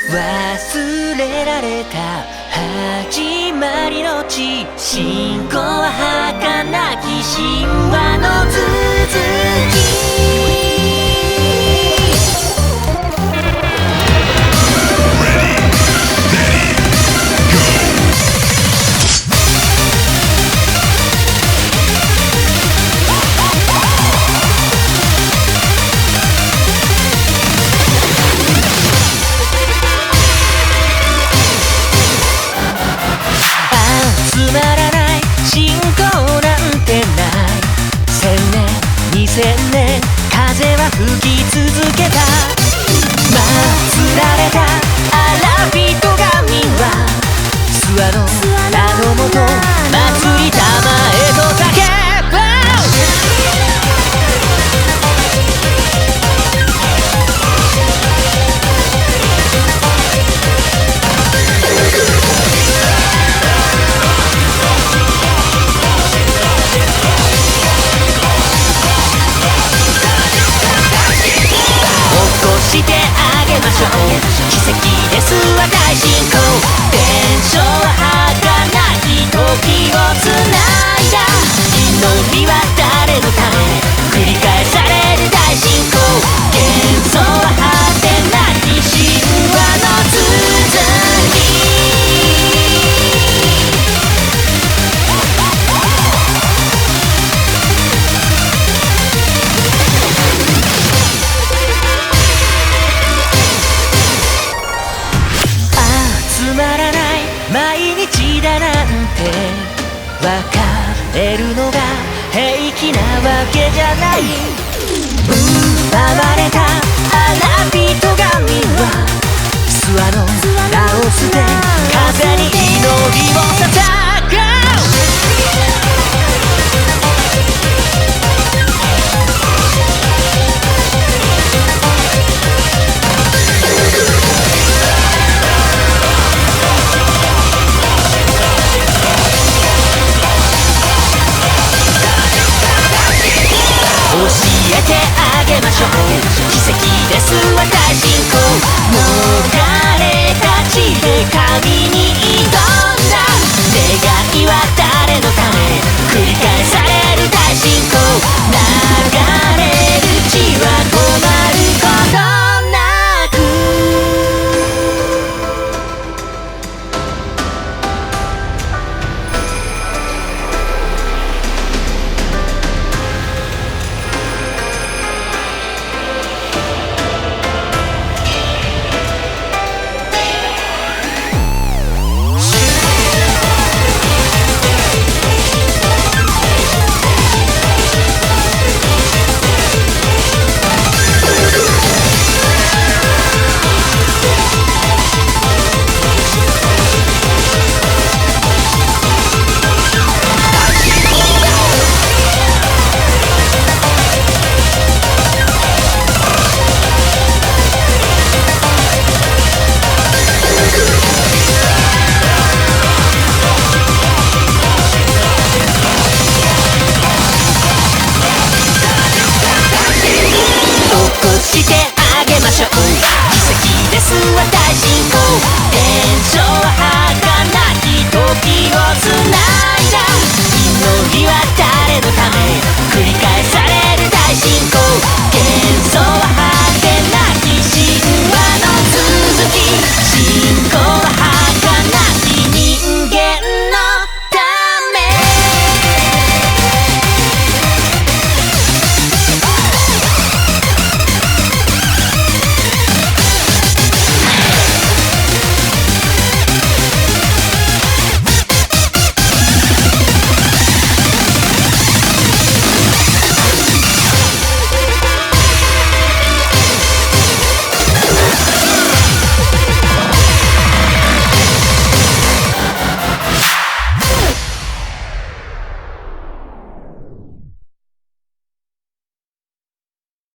忘れられた始まりの地、信仰は儚き神話の続き。つまらない信仰なんてない。千年2000年風は吹き続けた。祀られたアラビト神は諏訪の名のもと祭り玉へと叫ぶ。してあげましょう。奇跡ですは大進行。伝承は儚き時をつないだ。祈りは誰のため繰り返される大進行。幻想は果てなき神話の続き。つまらない毎日だなんて別れるのが平気なわけじゃない。奪われたアラビト神は諏訪の名を捨て風に祈りを捧ぐ。教えてあげましょう。奇跡ですは大進行。